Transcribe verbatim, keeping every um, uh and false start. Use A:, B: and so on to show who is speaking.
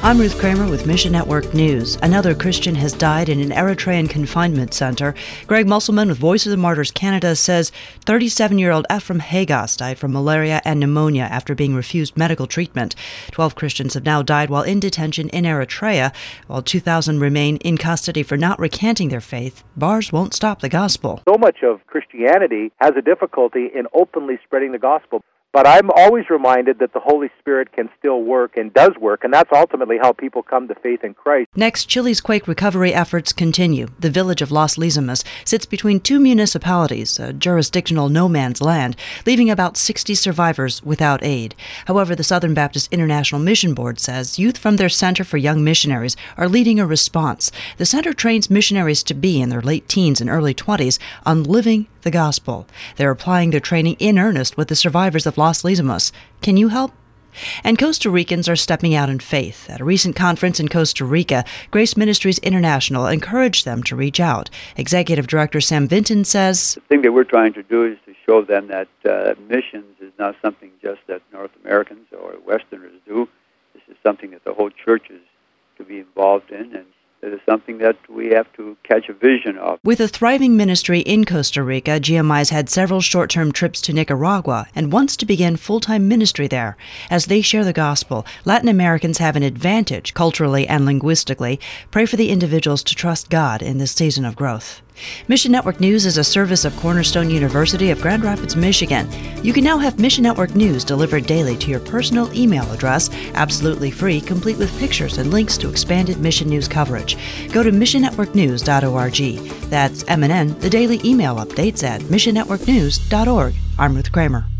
A: I'm Ruth Kramer with Mission Network News. Another Christian has died in an Eritrean confinement center. Greg Musselman with Voice of the Martyrs Canada says thirty-seven-year-old Ephraim Hagos died from malaria and pneumonia after being refused medical treatment. Twelve Christians have now died while in detention in Eritrea, while two thousand remain in custody for not recanting their faith. Bars won't stop the gospel.
B: So much of Christianity has a difficulty in openly spreading the gospel. But I'm always reminded that the Holy Spirit can still work and does work, and that's ultimately how people come to faith in Christ.
A: Next, Chile's quake recovery efforts continue. The village of Las Lizamas sits between two municipalities, a jurisdictional no man's land, leaving about sixty survivors without aid. However, the Southern Baptist International Mission Board says youth from their Center for Young Missionaries are leading a response. The center trains missionaries to be in their late teens and early twenties on living the gospel. They're applying their training in earnest with the survivors of Las Lizamas. Can you help? And Costa Ricans are stepping out in faith. At a recent conference in Costa Rica, Grace Ministries International encouraged them to reach out. Executive Director Sam Vinton says,
C: the thing that we're trying to do is to show them that uh, missions is not something just that North Americans or Westerners do. This is something that the whole church is to be involved in, and it is something that we have to catch a vision of.
A: With a thriving ministry in Costa Rica, G M I's had several short-term trips to Nicaragua and wants to begin full-time ministry there. As they share the gospel, Latin Americans have an advantage culturally and linguistically. Pray for the individuals to trust God in this season of growth. Mission Network News is a service of Cornerstone University of Grand Rapids, Michigan. You can now have Mission Network News delivered daily to your personal email address, absolutely free, complete with pictures and links to expanded mission news coverage. Go to mission network news dot org. That's M N N, the daily email updates at mission network news dot org. I'm Ruth Kramer.